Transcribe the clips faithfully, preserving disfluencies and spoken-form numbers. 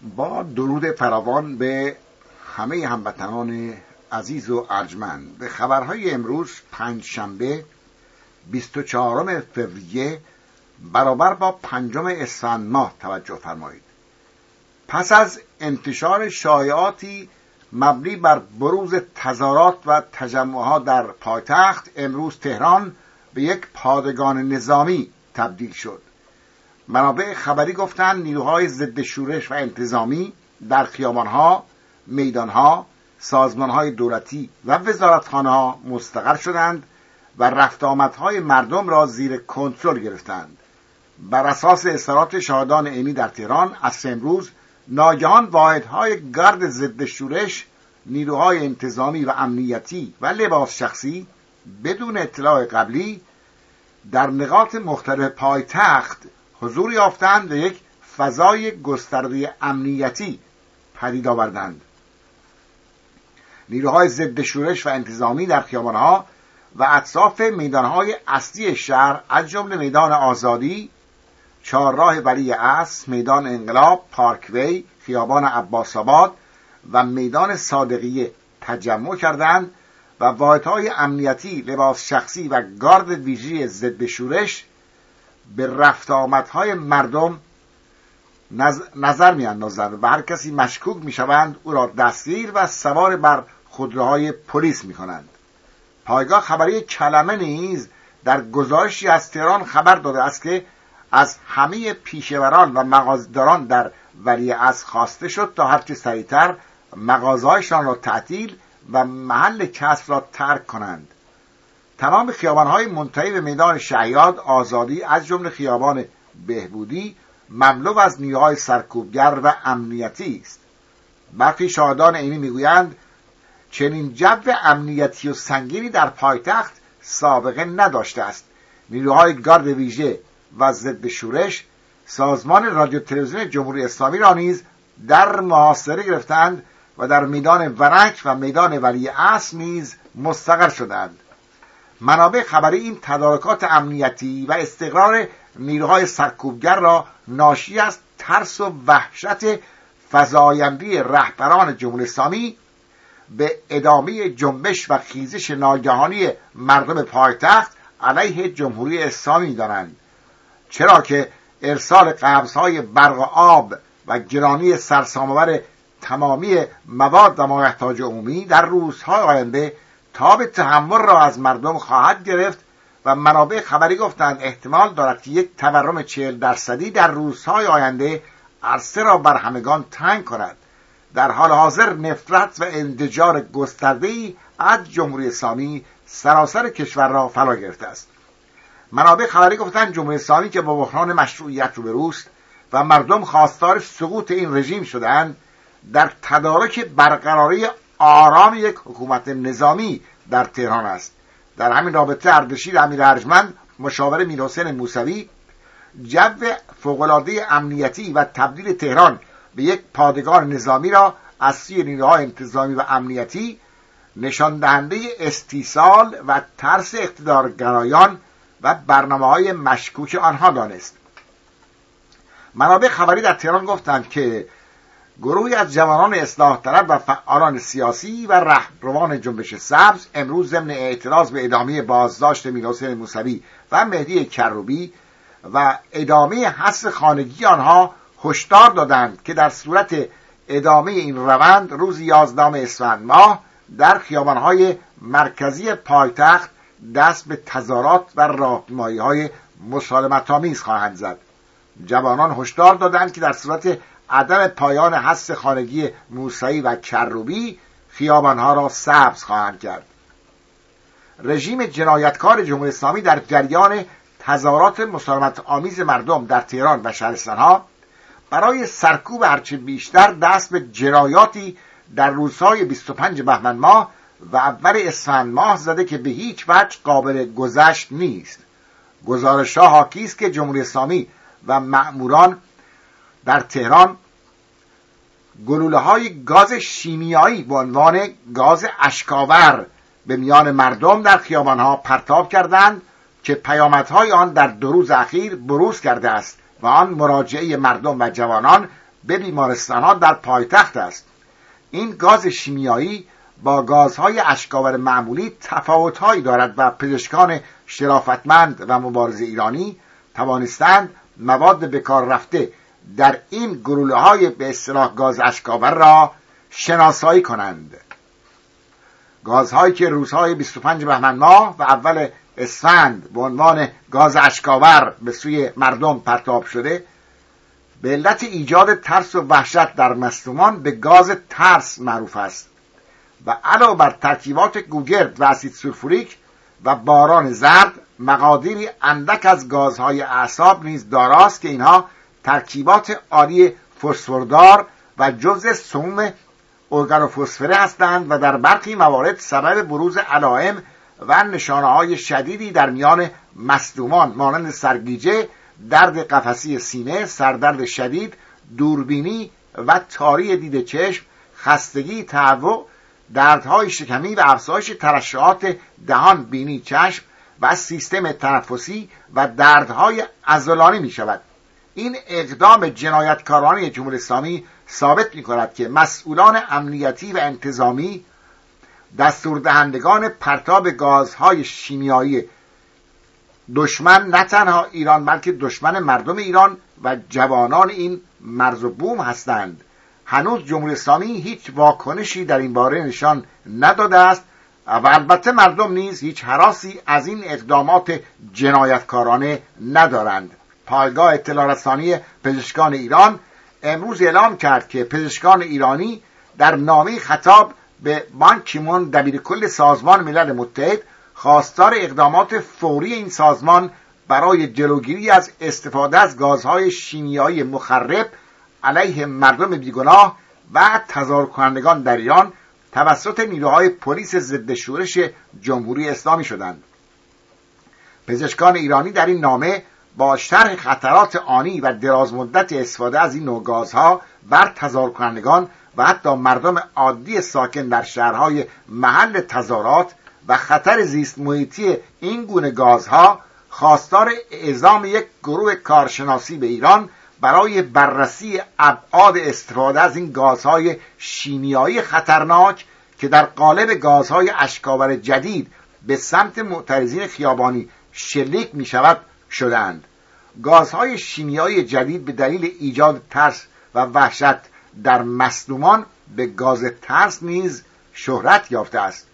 با درود فراوان به همه هموطنان عزیز و ارجمند، به خبرهای امروز پنجشنبه بیست و چهارم فوریه برابر با پنجم اسفند ماه توجه فرمایید. پس از انتشار شایعاتی مبنی بر بروز تظاهرات و تجمعها در پایتخت، امروز تهران به یک پادگان نظامی تبدیل شد. منابع خبری گفتند نیروهای ضد شورش و انتظامی در خیابانها، میدانها، سازمانهای دولتی و وزارتخانه‌ها مستقر شدند و رفت آمدهای مردم را زیر کنترل گرفتند. بر اساس اظهارات شاهدان عینی در تهران، از امروز ناگهان واحدهای گارد ضد شورش، نیروهای انتظامی و امنیتی و لباس شخصی بدون اطلاع قبلی در نقاط مختلف پایتخت حضور یافتند و یک فضای گسترده امنیتی پدید آوردند. نیروهای ضد شورش و انتظامی در خیابانها و اطراف میدانهای اصلی شهر از جمله میدان آزادی، چهارراه ولی عصر، میدان انقلاب، پارکوی، خیابان عباس‌آباد و میدان صادقیه تجمع کردند و واحدهای امنیتی، لباس شخصی و گارد ویژه ضد شورش به رفت آمدهای مردم نظر می اندازند و هر کسی مشکوک می شوند او را دستگیر و سوار بر خودروهای پلیس می کنند. پایگاه خبری کلمه نیز در گزارشی از تهران خبر داده است که از همه پیشوران و مغازه‌داران در ولیعصر خواسته شد تا هرچه سریعتر مغازه‌هایشان را تعطیل و محل کسب را ترک کنند. تمام خیابان‌های منتهی به میدان شهیاد، آزادی از جمله خیابان بهبودی مملو از نیروهای سرکوبگر و امنیتی است. برخی شاهدان عینی میگویند چنین جو امنیتی و سنگینی در پایتخت سابقه نداشته است. نیروهای گارد ویژه و ضد شورش سازمان رادیو تلویزیون جمهوری اسلامی را نیز در محاصره گرفتند و در میدان ورنک و میدان ولی عصر نیز مستقر شدند. منابع خبری این تدارکات امنیتی و استقرار نیروهای سرکوبگر را ناشی از ترس و وحشت فزایندی رهبران جمهوری اسلامی به ادامه جنبش و خیزش ناگهانی مردم پایتخت علیه جمهوری اسلامی دارند، چرا که ارسال قبض‌های برق و آب و گرانی سرسام‌آور تمامی مواد و مایحتاج عمومی در روزهای آینده تاب تحمل را از مردم خواهد گرفت و منابع خبری گفتند احتمال دارد که یک تورم چهل درصدی در روزهای آینده عرصه را بر همگان تنگ کند. در حال حاضر نفرت و انزجار گسترده‌ای از جمهوری اسلامی سراسر کشور را فرا گرفته است. منابع خبری گفتند جمهوری اسلامی که با بحران مشروعیت روبروست و مردم خواستار سقوط این رژیم شدند، در تدارک برقراری آرام یک حکومت نظامی در تهران است. در همین رابطه اردشیر امیر ارجمند، مشاور میرحسین موسوی، جو فوق‌العاده امنیتی و تبدیل تهران به یک پادگان نظامی را از سوی نیروهای انتظامی و امنیتی نشان دهنده استیصال و ترس اقتدارگرایان و برنامه‌های مشکوک آنها دانست. منابع خبری در تهران گفتند که گروهی از جوانان اصلاح طلب و فعالان سیاسی و رهروان جنبش سبز امروز ضمن اعتراض به ادامه بازداشت میرحسین موسوی و مهدی کروبی و ادامه حبس خانگی آنها هشدار دادند که در صورت ادامه این روند روز یازدهم اسفند ماه در خیابان‌های مرکزی پایتخت دست به تظاهرات و راهپیمایی‌های مسالمت‌آمیز خواهند زد. جوانان هشدار دادند که در صورت عدم پایان حبس خانگی موسوی و کروبی خیابانها را سبز خواهند کرد. رژیم جنایتکار جمهوری اسلامی در جریان تظاهرات مسالمت‌آمیز مردم در تهران و شهرستانها برای سرکوب هرچه بیشتر دست به جنایاتی در روزهای بیست و پنج بهمن ماه و اول اسفند ماه زده که به هیچ وجه قابل گذشت نیست. گزارش‌ها حاکی است که جمهوری اسلامی و مأموران در تهران گلوله‌های گاز شیمیایی به عنوان گاز اشک‌آور به میان مردم در خیابان‌ها پرتاب کردند که پیامدهای آن در دو روز اخیر بروز کرده است و آن مراجعه مردم و جوانان به بیمارستان‌ها در پایتخت است. این گاز شیمیایی با گازهای اشکاور معمولی تفاوت‌هایی دارد و پزشکان شرافتمند و مبارز ایرانی توانستند مواد بکار رفته در این گلوله‌های به اصطلاح گاز اشکاور را شناسایی کنند. گازهایی که روزهای بیست و پنج بهمن ماه و اول اسفند به عنوان گاز اشکاور به سوی مردم پرتاب شده، به علت ایجاد ترس و وحشت در مظلومان به گاز ترس معروف است و علاوه بر ترکیبات گوگرد و اسید سولفوریک و باران زرد، مقادیری اندک از گازهای اعصاب نیز داراست که اینها ترکیبات عالی فسفردار و جزء سموم ارگانوفسفره هستند و در برخی موارد سبب بروز علائم و نشانه‌های شدیدی در میان مصدومان مانند سرگیجه، درد قفسی سینه، سردرد شدید، دوربینی و تاری دید چشم، خستگی، تهوع، دردهای شکمی و افزایش ترشحات دهان، بینی، چشم و سیستم تنفسی و دردهای عضلانی می شود. این اقدام جنایتکارانه جمهوری اسلامی ثابت می کند که مسئولان امنیتی و انتظامی دستوردهندگان پرتاب گازهای شیمیایی دشمن نه تنها ایران بلکه دشمن مردم ایران و جوانان این مرز و بوم هستند. هنوز جمهوری اسلامی هیچ واکنشی در این باره نشان نداده است و البته مردم نیز هیچ هراسی از این اقدامات جنایتکارانه ندارند. پایگاه اطلاع رسانی پزشکان ایران امروز اعلام کرد که پزشکان ایرانی در نامه خطاب به بان کی مون دبیرکل سازمان ملل متحد خواستار اقدامات فوری این سازمان برای جلوگیری از استفاده از گازهای شیمیایی مخرب علیه مردم بیگناه و تظاهر کنندگان در ایران توسط نیروهای پلیس ضد شورش جمهوری اسلامی شدند. پزشکان ایرانی در این نامه با شرح خطرات آنی و درازمدت استفاده از این نوع گازها بر تظاهر کنندگان و حتی مردم عادی ساکن در شهرهای محل تظاهرات و خطر زیست محیطی این گونه گازها خواستار اعزام یک گروه کارشناسی به ایران برای بررسی ابعاد استفاده از این گازهای شیمیایی خطرناک که در قالب گازهای اشکاور جدید به سمت معترضین خیابانی شلیک می شود شدند. گازهای شیمیایی جدید به دلیل ایجاد ترس و وحشت در مظلومان به گاز ترس نیز شهرت یافته است.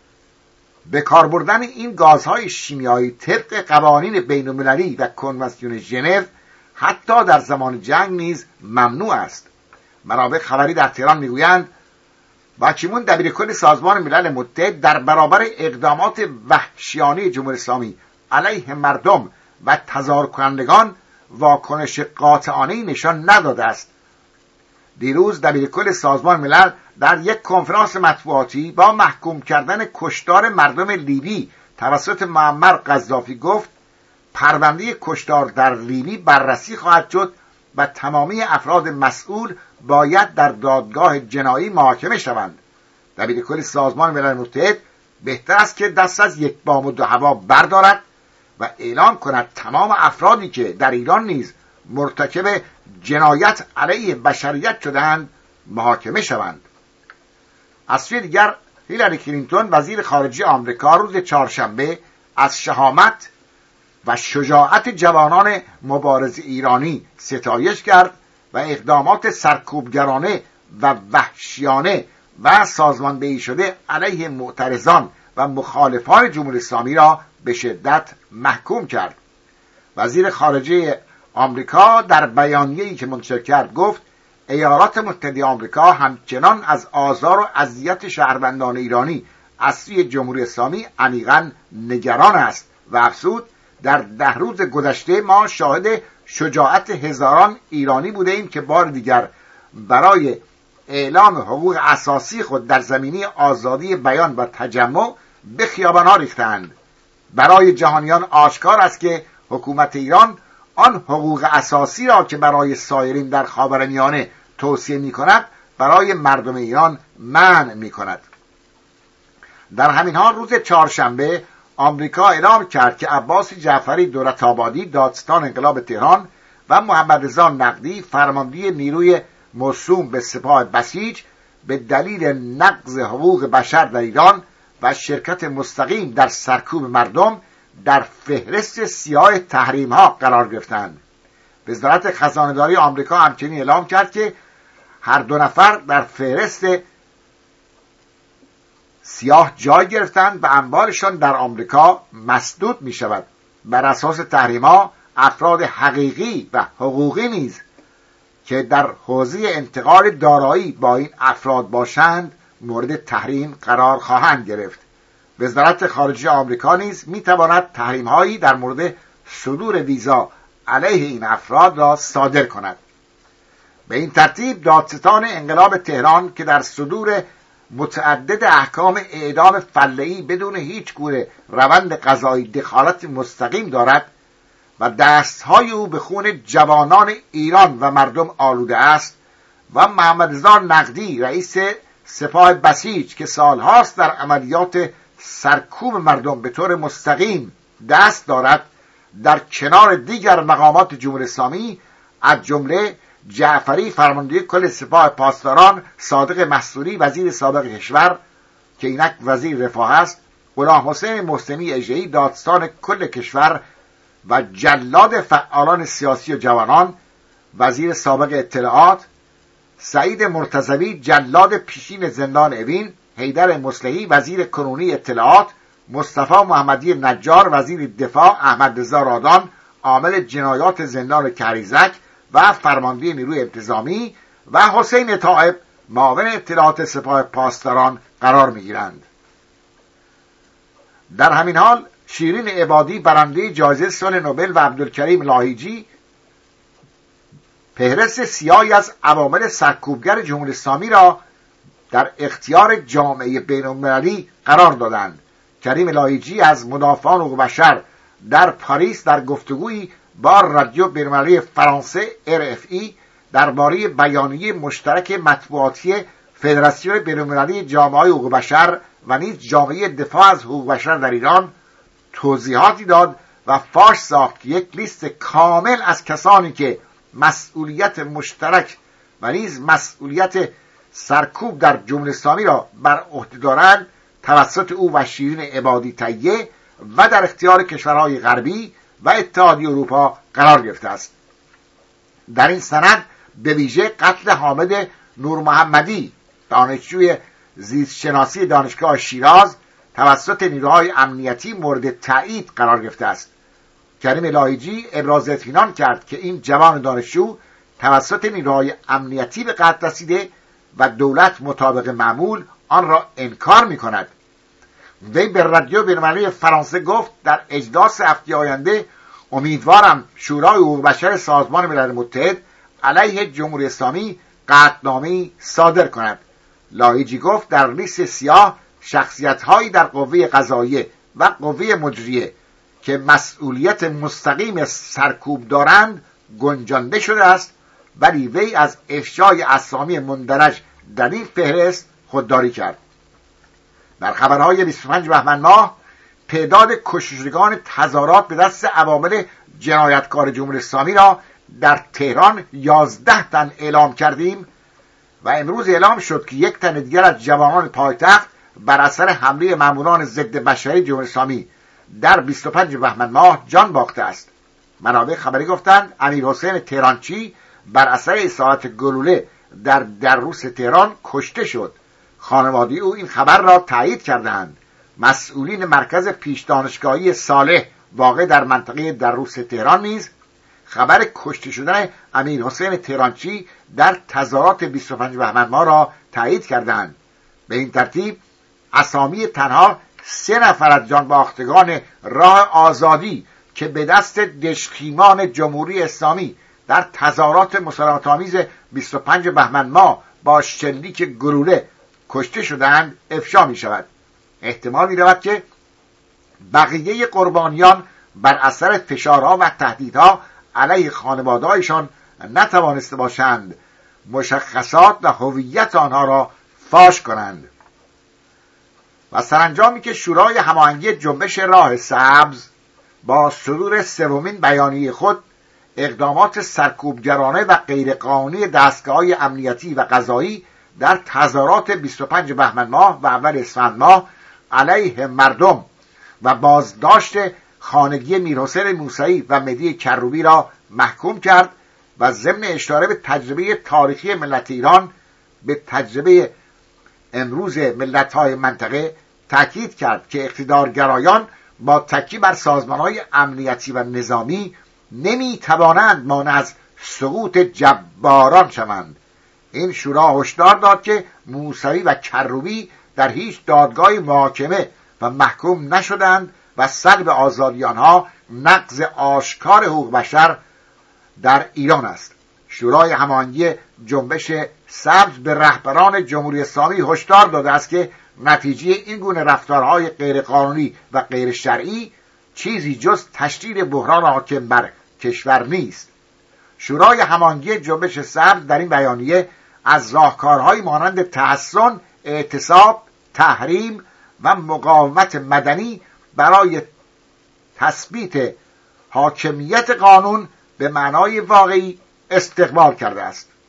به کار بردن این گازهای شیمیایی طبق قوانین بین‌المللی و کنوانسیون ژنو حتی در زمان جنگ نیز ممنوع است. منابع خبری در تهران میگویند بان کی مون دبیرکل سازمان ملل متحد در برابر اقدامات وحشیانه جمهوری اسلامی علیه مردم و تظاهر کنندگان واکنش قاطعانه‌ای نشان نداده است. دیروز دبیرکل سازمان ملل در یک کنفرانس مطبوعاتی با محکوم کردن کشتار مردم لیبی توسط معمر قذافی گفت پرونده کشتار در لیبی بررسی خواهد شد و تمامی افراد مسئول باید در دادگاه جنایی محاکمه شوند. دبیرکل سازمان ملل متحد بهتر است که دست از یک بام و دو هوا بردارد و اعلام کند تمام افرادی که در ایران نیز مرتکب جنایت علیه بشریت شدند محاکمه شوند. از سوی دیگر هیلاری کلینتون وزیر خارجه آمریکا روز چهارشنبه از شهامت و شجاعت جوانان مبارز ایرانی ستایش کرد و اقدامات سرکوبگرانه و وحشیانه و سازماندهی شده علیه معترضان و مخالفان جمهوری اسلامی را به شدت محکوم کرد. وزیر خارجه آمریکا در بیانیه‌ای که منتشر کرد گفت ایالات متحده آمریکا همچنان از آزار و اذیت شهروندان ایرانی از سوی جمهوری اسلامی عمیقاً نگران است و افزود در ده روز گذشته ما شاهد شجاعت هزاران ایرانی بوده ایم که بار دیگر برای اعلام حقوق اساسی خود در زمینه آزادی بیان و تجمع به خیابان‌ها ریختند. برای جهانیان آشکار است که حکومت ایران آن حقوق اساسی را که برای سایرین در خاورمیانه توصیه می کند برای مردم ایران منع می کند. در همین حال روز چهارشنبه آمریکا اعلام کرد که عباس جعفری دولت آبادی دادستان انقلاب تهران و محمد رضا نقدی فرمانده نیروی موسوم به سپاه بسیج به دلیل نقض حقوق بشر در ایران و شرکت مستقیم در سرکوب مردم در فهرست سیاه تحریم ها قرار گرفتند. وزارت خزانه‌داری آمریکا همچنین اعلام کرد که هر دو نفر در فهرست سیاه جای گرفتند و اموالشان در آمریکا مسدود می شود. بر اساس تحریم ها افراد حقیقی و حقوقی نیز که در حوزه انتقال دارایی با این افراد باشند مورد تحریم قرار خواهند گرفت. وزارت خارجه آمریکا نیز می تواند تحریم هایی در مورد صدور ویزا علیه این افراد را صادر کند. به این ترتیب دادستان انقلاب تهران که در صدور متعدد احکام اعدام فله‌ای بدون هیچ گونه روند قضایی دخالت مستقیم دارد و دستهای او به خون جوانان ایران و مردم آلوده است و محمد رضا نقدی رئیس سپاه بسیج که سالهاست در عملیات سرکوب مردم به طور مستقیم دست دارد، در کنار دیگر مقامات جمهوری اسلامی از جمله جعفری فرمانده کل سپاه پاسداران، صادق مستوری وزیر سابق کشور که اینک وزیر رفاه است، غلام حسین محسنی اژه‌ای دادستان کل کشور و جلاد فعالان سیاسی و جوانان وزیر سابق اطلاعات، سعید مرتضوی جلاد پیشین زندان اوین، حیدر مصلحی وزیر کنونی اطلاعات، مصطفی محمدی نجار وزیر دفاع، احمد رضا رادان عامل جنایات زندان کریزک و فرمانده نیروی انتظامی و حسین طائب معاون اطلاعات سپاه پاسداران قرار می‌گیرند. در همین حال شیرین عبادی برنده جایزه صلح نوبل و عبدالکریم لاهیجی فهرست سیاهی از عوامل سرکوبگر جمهوری اسلامی را در اختیار جامعه بین‌المللی قرار دادند. کریم لاهیجی از مدافعان حقوق بشر در پاریس در گفتگویی با رادیو بین‌المللی فرانسه ار اف ای درباره بیانیه مشترک مطبوعاتی فدراسیون بین‌المللی جامعه‌های حقوق بشر و نیز جامعه دفاع از حقوق بشر در ایران توضیحاتی داد و فاش ساخت که یک لیست کامل از کسانی که مسئولیت مشترک و نیز مسئولیت سرکوب در جمهوری اسلامی را بر عهده دارند توسط او و شیرین عبادی تهیه و در اختیار کشورهای غربی و اتحادیه اروپا قرار گرفته است. در این سند به ویژه قتل حامد نور محمدی دانشجوی زیستشناسی دانشگاه شیراز توسط نیروهای امنیتی مورد تایید قرار گرفته است. کریم لاهیجی ابراز اطمینان کرد که این جوان دانشجو توسط نیروهای امنیتی به قتل رسیده و دولت مطابق معمول آن را انکار می کند. وی به رادیو بین‌المللی فرانسه گفت در اجلاس هفته آینده امیدوارم شورای حقوق بشر سازمان ملل متحد علیه جمهوری اسلامی قطعنامه‌ای صادر کند. لاهیجی گفت در لیست سیاه شخصیت‌هایی در قوه قضاییه و قوه مجریه که مسئولیت مستقیم سرکوب دارند گنجانده شده است، ولی وی از افشای اسامی مندرج در این فهرست خودداری کرد. در خبرهای بیست و پنج بهمن ماه تعداد کشتگان تظاهرات به دست عوامل جنایتکار جمهوری اسلامی را در تهران یازده تن اعلام کردیم و امروز اعلام شد که یک تن دیگر از جوانان پایتخت بر اثر حمله ماموران ضد بشری جمهوری اسلامی در بیست و پنج بهمن ماه جان باخته است. منابع خبری گفتند امیر حسین تهرانچی بر اثر اصابت گلوله در دروس تهران کشته شد. خانواده او این خبر را تایید کردند. مسئولین مرکز پیش دانشگاهی صالح واقع در منطقه دروس تهران نیز خبر کشته شدن امیر حسین تهرانچی در تظاهرات بیست و پنج بهمن ماه را تایید کردند. به این ترتیب اسامی تنها سه نفر از جانباختگان راه آزادی که به دست دژخیمان جمهوری اسلامی در تظاهرات مسالمت‌آمیز بیست و پنج بهمن ماه با شلیک گلوله کشته شدند افشا می شود. احتمال می رود که بقیه قربانیان بر اثر فشارها و تهدیدها علیه خانواده‌هایشان نتوانسته باشند مشخصات و هویت آنها را فاش کنند. و سرانجامی که شورای هماهنگی جنبش راه سبز با صدور سومین بیانیه خود اقدامات سرکوبگرانه و غیرقانونی دستگاه‌های امنیتی و قضایی در تظاهرات بیست و پنج بهمن ماه و اول اسفند ماه علیه مردم و بازداشت خانگی میرحسین موسوی و مهدی کروبی را محکوم کرد و ضمن اشاره به تجربه تاریخی ملت ایران به تجربه امروز ملت‌های منطقه تاکید کرد که اقتدارگرایان با تکیه بر سازمان‌های امنیتی و نظامی نمی‌توانند مانع از سقوط جباران شوند. این شورا هشدار داد که موسوی و کروبی در هیچ دادگاهی محاکمه و محکوم نشدند و سلب آزادی آنها نقض آشکار حقوق بشر در ایران است. شورای هماهنگی جنبش سبز به رهبران جمهوری اسلامی هشدار داده است که نتیجه این گونه رفتارهای غیرقانونی و غیر شرعی چیزی جز تشدید بحران حاکم بر کشور نیست. شورای هماهنگی جنبش سبز در این بیانیه از راهکارهای مانند تحصن، اعتصاب، تحریم و مقاومت مدنی برای تثبیت حاکمیت قانون به معنای واقعی استقبال کرده است.